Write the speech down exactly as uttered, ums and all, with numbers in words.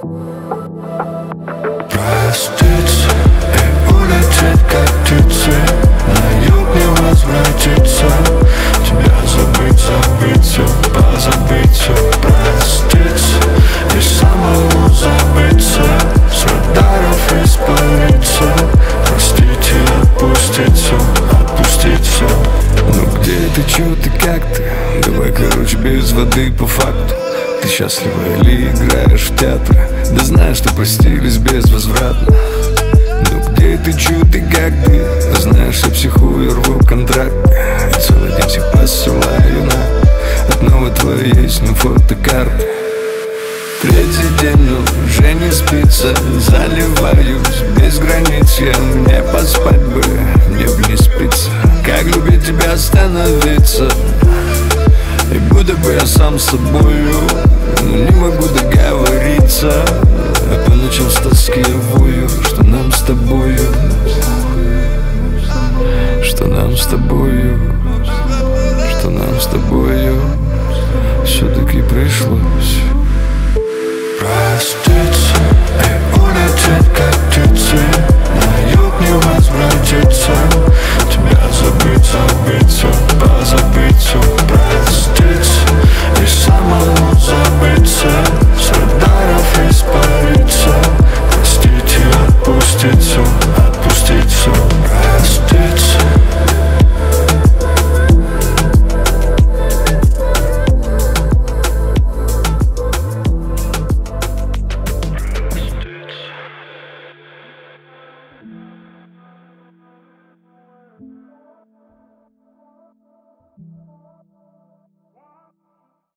Проститься и улететь, как птицы, на юг не возвратиться. Тебя забыть, забыть все, позабыть все. Проститься и самому забыться, с радаров испариться. Простить и отпустить все, отпустить все. Ну где ты, чё ты, как ты? Давай, короче, без воды по факту. Ты счастлива или играешь в театр? Да знаешь, что простились безвозвратно. Ну где ты, чё ты, как ты? Знаешь, я психую, рву контракт. И целый день всех посылаю на одного твоей есть, ну, фотокарты. Третий день, но уже не спится. Заливаюсь без границ я. Мне поспать бы, мне бы не спится. Как любить тебя остановиться? И будто бы я сам с собою, но не могу договориться. А по ночам с тоски я вою, что нам с тобою, что нам с тобою, что нам с тобою все-таки пришлось.